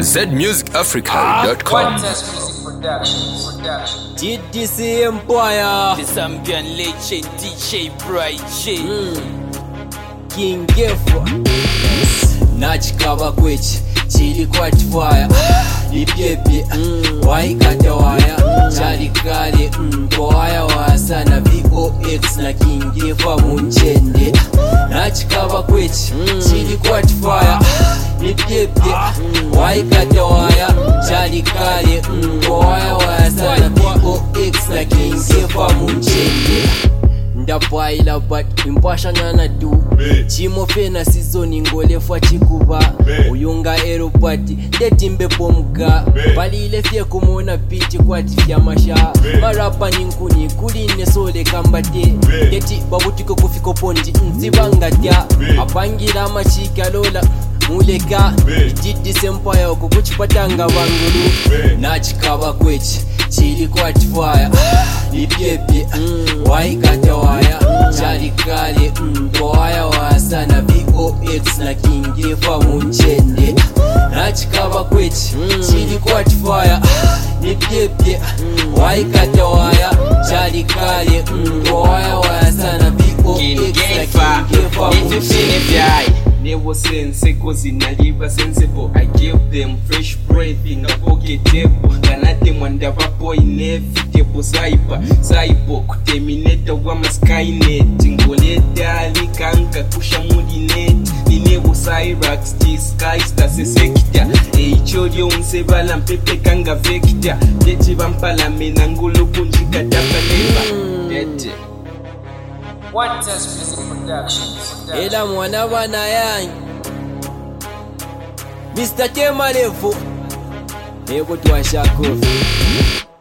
zmusicafrica.com. GDC Empire, the Zambian legend DJ Bright J. King Gefo Nachikaba kwechi chili kwatfire Ipyepi waikata waya chali kale waya wasana VOX na King Gefo munchende Nachikaba kwechi chili kwatfire Ipyepi waikata waya chali kale waya wasana VOX na King Gefo munchende Ndapaila but impasha nyana du Chimo fena season ngolefwa chikuba Uyunga aeropati detimbe pomga Palile fye kumona pichi kwa tifya masha Marapa ninkuni kuline sole kambate Deti babutiko kufiko pondi nzibanga tia Apangira machika lola muleka GDC Empire kukuchipatanga bangulu Nachikaba kwechi chili kwatfire Ipyepi waikata waya chali kale waya wasana VOX na King Gefo munchende Nachikaba kwechi chili kwatfire Ipyepi waikata waya chali kale waya wasana VOX na King Gefo munchende Never sense cause in a liver sensible. I give them fresh breath in a pocket table. Ganate mwandava boy inevitable Cyber kuterminate wama Skynet Ngoleta likanka kusha mudinet Ninevo Cyrax T-Skysta se sekta Eichodio unsebala mpepe kanga vector Deti vampala menangulu kunjika tapa neba Deti What Test Music Productions. Ela mwana bana yanyi Mr. Temalevo Ego tuwashakofi